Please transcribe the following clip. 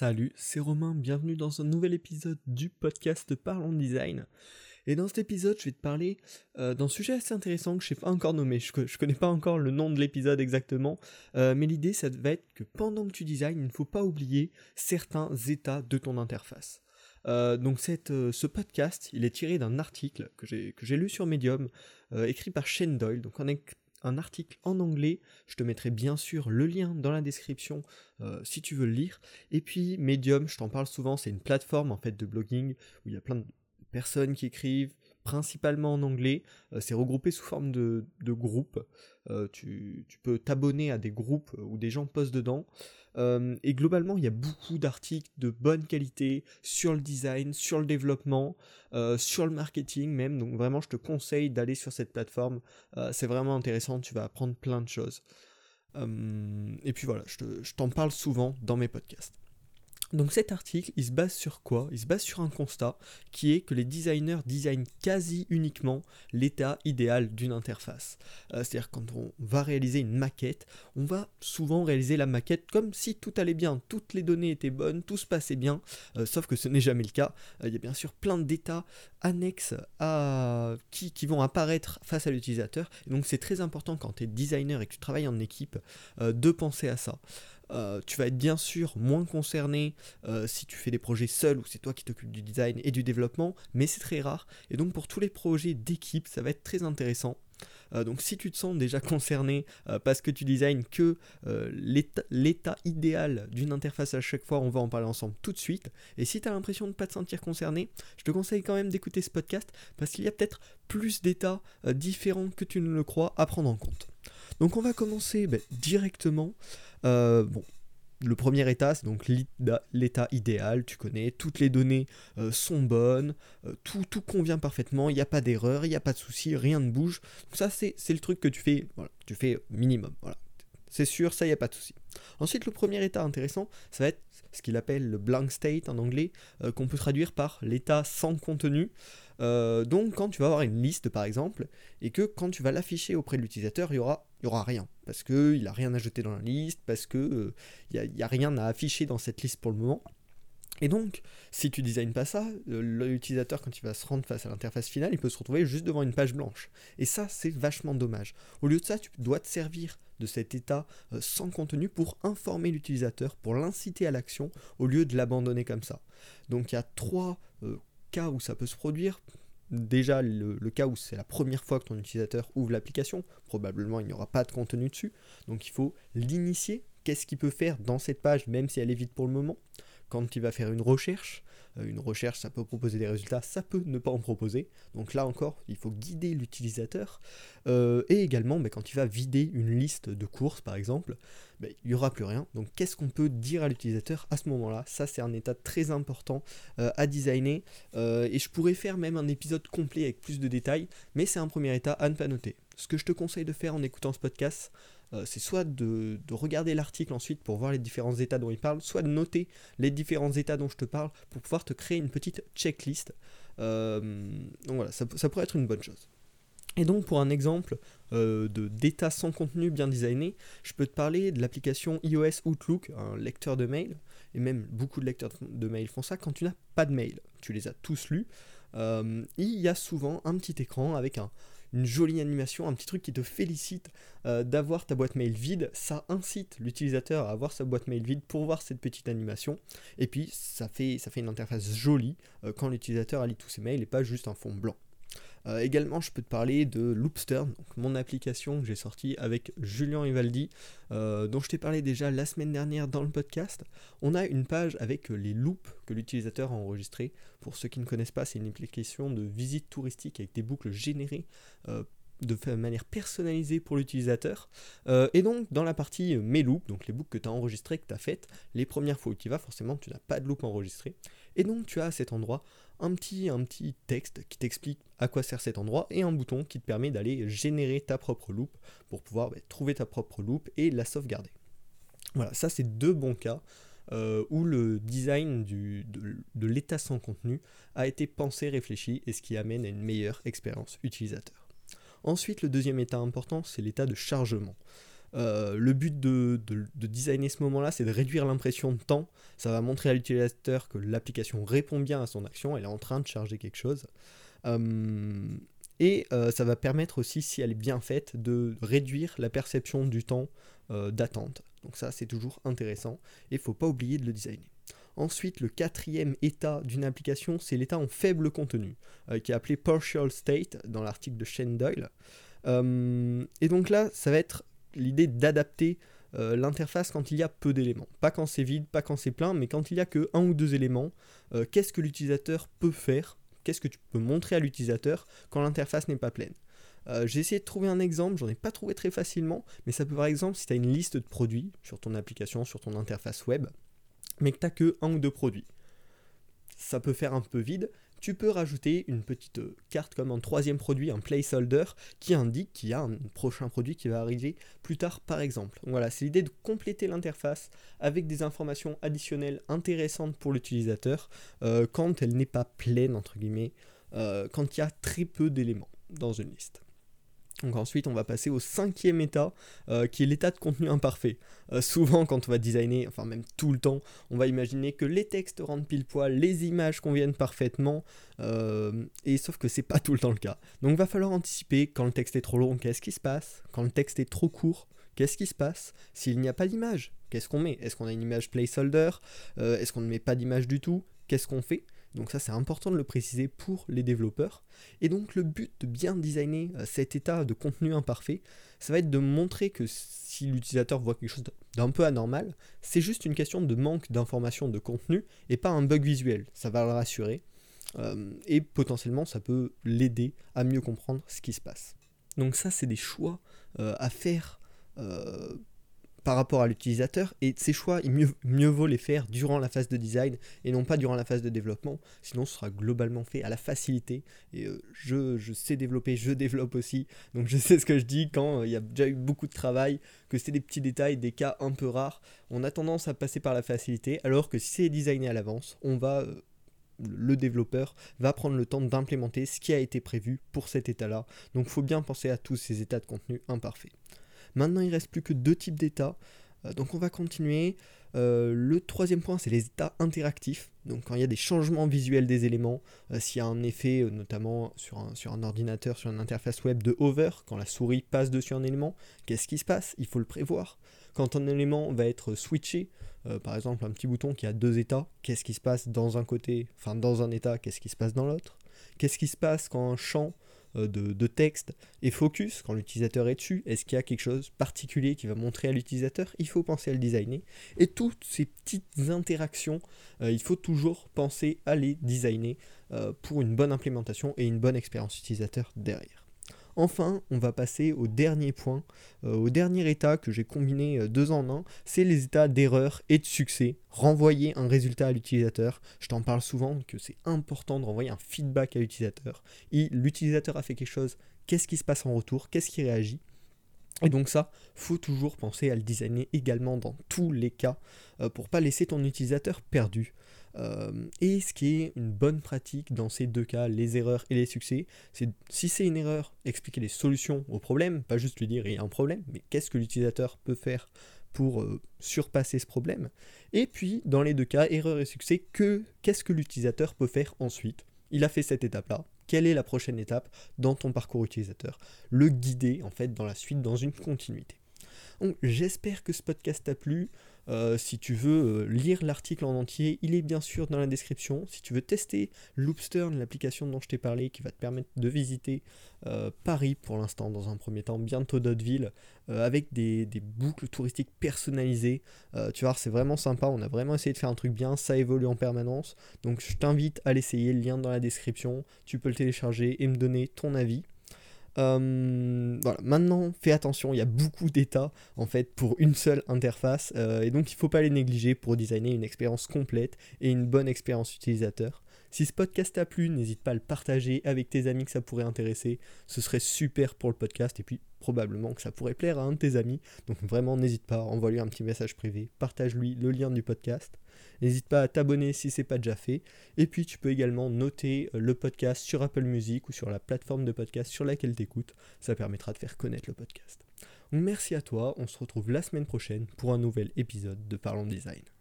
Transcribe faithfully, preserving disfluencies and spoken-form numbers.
Salut, c'est Romain, bienvenue dans un nouvel épisode du podcast Parlons Design. Et dans cet épisode, je vais te parler euh, d'un sujet assez intéressant que je ne sais pas encore nommer, je ne connais pas encore le nom de l'épisode exactement, euh, mais l'idée ça va être que pendant que tu designs, il ne faut pas oublier certains états de ton interface. Euh, donc cette, euh, ce podcast, il est tiré d'un article que j'ai, que j'ai lu sur Medium, euh, écrit par Shane Doyle, donc on est un article en anglais, je te mettrai bien sûr le lien dans la description euh, si tu veux le lire, et puis Medium, je t'en parle souvent, c'est une plateforme en fait de blogging où il y a plein de personnes qui écrivent, principalement en anglais, euh, c'est regroupé sous forme de, de groupes, euh, tu, tu peux t'abonner à des groupes où des gens postent dedans, euh, et globalement il y a beaucoup d'articles de bonne qualité sur le design, sur le développement, euh, sur le marketing même, donc vraiment je te conseille d'aller sur cette plateforme, euh, c'est vraiment intéressant, tu vas apprendre plein de choses. Euh, et puis voilà, je, te, je t'en parle souvent dans mes podcasts. Donc cet article, il se base sur quoi ? Il se base sur un constat qui est que les designers designent quasi uniquement l'état idéal d'une interface. Euh, c'est-à-dire quand on va réaliser une maquette, on va souvent réaliser la maquette comme si tout allait bien, toutes les données étaient bonnes, tout se passait bien, euh, sauf que ce n'est jamais le cas. Euh, il y a bien sûr plein d'états annexes à... qui, qui vont apparaître face à l'utilisateur. Et donc c'est très important quand tu es designer et que tu travailles en équipe euh, de penser à ça. Euh, tu vas être bien sûr moins concerné euh, si tu fais des projets seul ou c'est toi qui t'occupes du design et du développement, mais c'est très rare. Et donc pour tous les projets d'équipe, ça va être très intéressant. Euh, donc si tu te sens déjà concerné euh, parce que tu designes que euh, l'état, l'état idéal d'une interface à chaque fois, on va en parler ensemble tout de suite. Et si tu as l'impression de ne pas te sentir concerné, je te conseille quand même d'écouter ce podcast parce qu'il y a peut-être plus d'états euh, différents que tu ne le crois à prendre en compte. Donc on va commencer bah, directement. Euh, bon, le premier état, c'est donc l'état, l'état idéal, tu connais, toutes les données euh, sont bonnes, euh, tout, tout convient parfaitement, il n'y a pas d'erreur, il n'y a pas de souci, rien ne bouge. Donc ça, c'est, c'est le truc que tu fais, voilà, tu fais minimum, voilà. C'est sûr, ça, il n'y a pas de souci. Ensuite, le premier état intéressant, ça va être ce qu'il appelle le blank state en anglais, euh, qu'on peut traduire par l'état sans contenu. Euh, donc, quand tu vas avoir une liste, par exemple, et que quand tu vas l'afficher auprès de l'utilisateur, il y aura, il y aura rien, parce qu'il n'a rien à jeter dans la liste, parce qu'il euh, n'y a, a rien à afficher dans cette liste pour le moment. Et donc, si tu designes pas ça, l'utilisateur, quand il va se rendre face à l'interface finale, il peut se retrouver juste devant une page blanche. Et ça, c'est vachement dommage. Au lieu de ça, tu dois te servir de cet état euh, sans contenu pour informer l'utilisateur, pour l'inciter à l'action, au lieu de l'abandonner comme ça. Donc, il y a trois euh, cas où ça peut se produire. Déjà, le, le cas où c'est la première fois que ton utilisateur ouvre l'application, probablement il n'y aura pas de contenu dessus. Donc, il faut l'initier. Qu'est-ce qu'il peut faire dans cette page, même si elle est vide pour le moment ? Quand il va faire une recherche, euh, une recherche ça peut proposer des résultats, ça peut ne pas en proposer, donc là encore il faut guider l'utilisateur, euh, et également bah, quand il va vider une liste de courses par exemple, bah, il n'y aura plus rien, donc qu'est-ce qu'on peut dire à l'utilisateur à ce moment-là ? Ça c'est un état très important euh, à designer, euh, et je pourrais faire même un épisode complet avec plus de détails, mais c'est un premier état à ne pas noter. Ce que je te conseille de faire en écoutant ce podcast, Euh, c'est soit de, de regarder l'article ensuite pour voir les différents états dont il parle, soit de noter les différents états dont je te parle pour pouvoir te créer une petite checklist. Euh, donc voilà, ça, ça pourrait être une bonne chose. Et donc pour un exemple euh, de, d'état sans contenu bien designé, je peux te parler de l'application iOS Outlook, un lecteur de mail, et même beaucoup de lecteurs de mail font ça quand tu n'as pas de mail. Tu les as tous lus. Euh, il y a souvent un petit écran avec un une jolie animation, un petit truc qui te félicite euh, d'avoir ta boîte mail vide, ça incite l'utilisateur à avoir sa boîte mail vide pour voir cette petite animation, et puis ça fait, ça fait une interface jolie euh, quand l'utilisateur lit tous ses mails et pas juste un fond blanc. Euh, également, je peux te parler de Loopster, donc mon application que j'ai sortie avec Julien Ivaldi, euh, dont je t'ai parlé déjà la semaine dernière dans le podcast. On a une page avec les loops que l'utilisateur a enregistrés. Pour ceux qui ne connaissent pas, c'est une application de visite touristique avec des boucles générées euh, de manière personnalisée pour l'utilisateur. Euh, et donc, dans la partie euh, mes loops, donc les boucles que tu as enregistrées, que tu as faites, les premières fois où tu y vas, forcément, tu n'as pas de loop enregistré. Et donc, tu as à cet endroit un petit, un petit texte qui t'explique à quoi sert cet endroit et un bouton qui te permet d'aller générer ta propre loop pour pouvoir bah, trouver ta propre loop et la sauvegarder. Voilà, ça c'est deux bons cas euh, où le design du, de, de l'état sans contenu a été pensé, réfléchi et ce qui amène à une meilleure expérience utilisateur. Ensuite, le deuxième état important, c'est l'état de chargement. Euh, le but de, de, de designer ce moment-là, c'est de réduire l'impression de temps. Ça va montrer à l'utilisateur que l'application répond bien à son action, elle est en train de charger quelque chose. Euh, et euh, ça va permettre aussi, si elle est bien faite, de réduire la perception du temps euh, d'attente. Donc ça, c'est toujours intéressant et il ne faut pas oublier de le designer. Ensuite, le quatrième état d'une application, c'est l'état en faible contenu, euh, qui est appelé partial state dans l'article de Shane Doyle. Euh, et donc là, ça va être l'idée d'adapter euh, l'interface quand il y a peu d'éléments. Pas quand c'est vide, pas quand c'est plein, mais quand il n'y a que un ou deux éléments, euh, qu'est-ce que l'utilisateur peut faire ? Qu'est-ce que tu peux montrer à l'utilisateur quand l'interface n'est pas pleine ? Euh, j'ai essayé de trouver un exemple, j'en ai pas trouvé très facilement, mais ça peut par exemple, si tu as une liste de produits sur ton application, sur ton interface web, mais que tu n'as que un ou deux produits. Ça peut faire un peu vide, tu peux rajouter une petite euh, carte comme un troisième produit, un placeholder, qui indique qu'il y a un prochain produit qui va arriver plus tard par exemple. Donc voilà, c'est l'idée de compléter l'interface avec des informations additionnelles intéressantes pour l'utilisateur euh, quand elle n'est pas pleine, entre guillemets, euh, quand il y a très peu d'éléments dans une liste. Donc ensuite, on va passer au cinquième état, euh, qui est l'état de contenu imparfait. Euh, souvent, quand on va designer, enfin même tout le temps, on va imaginer que les textes rentrent pile poil, les images conviennent parfaitement, euh, et sauf que c'est pas tout le temps le cas. Donc il va falloir anticiper quand le texte est trop long, qu'est-ce qui se passe ? Quand le texte est trop court, qu'est-ce qui se passe ? S'il n'y a pas d'image, qu'est-ce qu'on met ? Est-ce qu'on a une image placeholder ? euh, Est-ce qu'on ne met pas d'image du tout ? Qu'est-ce qu'on fait ? Donc ça, c'est important de le préciser pour les développeurs. Et donc le but de bien designer euh, cet état de contenu imparfait, ça va être de montrer que si l'utilisateur voit quelque chose d'un peu anormal, c'est juste une question de manque d'information de contenu et pas un bug visuel. Ça va le rassurer. Euh, et potentiellement, ça peut l'aider à mieux comprendre ce qui se passe. Donc ça, c'est des choix euh, à faire euh, par rapport à l'utilisateur, et ces choix, il mieux, mieux vaut les faire durant la phase de design et non pas durant la phase de développement, sinon ce sera globalement fait à la facilité. Et euh, je, je sais développer, je développe aussi, donc je sais ce que je dis quand il euh, y a déjà eu beaucoup de travail, que c'est des petits détails, des cas un peu rares, on a tendance à passer par la facilité, alors que si c'est designé à l'avance, on va... Euh, le développeur va prendre le temps d'implémenter ce qui a été prévu pour cet état-là. Donc il faut bien penser à tous ces états de contenu imparfaits. Maintenant, il ne reste plus que deux types d'états. Euh, donc on va continuer. Euh, le troisième point, c'est les états interactifs. Donc quand il y a des changements visuels des éléments, euh, s'il y a un effet, euh, notamment sur un, sur un ordinateur, sur une interface web de hover, quand la souris passe dessus un élément, qu'est-ce qui se passe ? Il faut le prévoir. Quand un élément va être switché, euh, par exemple un petit bouton qui a deux états, qu'est-ce qui se passe dans un côté, enfin dans un état, qu'est-ce qui se passe dans l'autre ? Qu'est-ce qui se passe quand un champ de, de texte et focus quand l'utilisateur est dessus? Est-ce qu'il y a quelque chose de particulier qui va montrer à l'utilisateur? Il faut penser à le designer. Et toutes ces petites interactions, euh, il faut toujours penser à les designer euh, pour une bonne implémentation et une bonne expérience utilisateur derrière. Enfin, on va passer au dernier point, euh, au dernier état que j'ai combiné euh, deux en un, c'est les états d'erreur et de succès. Renvoyer un résultat à l'utilisateur. Je t'en parle souvent que c'est important de renvoyer un feedback à l'utilisateur. Et l'utilisateur a fait quelque chose, qu'est-ce qui se passe en retour, qu'est-ce qui réagit ? Et donc ça, faut toujours penser à le designer également dans tous les cas euh, pour pas laisser ton utilisateur perdu. Euh, et ce qui est une bonne pratique dans ces deux cas, les erreurs et les succès, c'est si c'est une erreur, expliquer les solutions au problème, pas juste lui dire il y a un problème, mais qu'est-ce que l'utilisateur peut faire pour euh, surpasser ce problème. Et puis dans les deux cas, erreur et succès, que, qu'est-ce que l'utilisateur peut faire ensuite ? Il a fait cette étape-là. Quelle est la prochaine étape dans ton parcours utilisateur ? Le guider en fait dans la suite, dans une continuité. Donc j'espère que ce podcast t'a plu. Euh, si tu veux euh, lire l'article en entier, il est bien sûr dans la description. Si tu veux tester Loopstern, l'application dont je t'ai parlé, qui va te permettre de visiter euh, Paris pour l'instant dans un premier temps, bientôt d'autres villes, euh, avec des, des boucles touristiques personnalisées. Euh, tu vois, c'est vraiment sympa, on a vraiment essayé de faire un truc bien, ça évolue en permanence. Donc je t'invite à l'essayer, le lien dans la description, tu peux le télécharger et me donner ton avis. Euh, voilà. Maintenant, fais attention, il y a beaucoup d'états en fait pour une seule interface euh, et donc il ne faut pas les négliger pour designer une expérience complète et une bonne expérience utilisateur. Si ce podcast t'a plu, n'hésite pas à le partager avec tes amis que ça pourrait intéresser, ce serait super pour le podcast et puis probablement que ça pourrait plaire à un de tes amis, donc vraiment n'hésite pas, envoie-lui un petit message privé, partage-lui le lien du podcast. N'hésite pas à t'abonner si ce n'est pas déjà fait. Et puis tu peux également noter le podcast sur Apple Music ou sur la plateforme de podcast sur laquelle tu écoutes. Ça permettra de faire connaître le podcast. Donc merci à toi, on se retrouve la semaine prochaine pour un nouvel épisode de Parlons Design.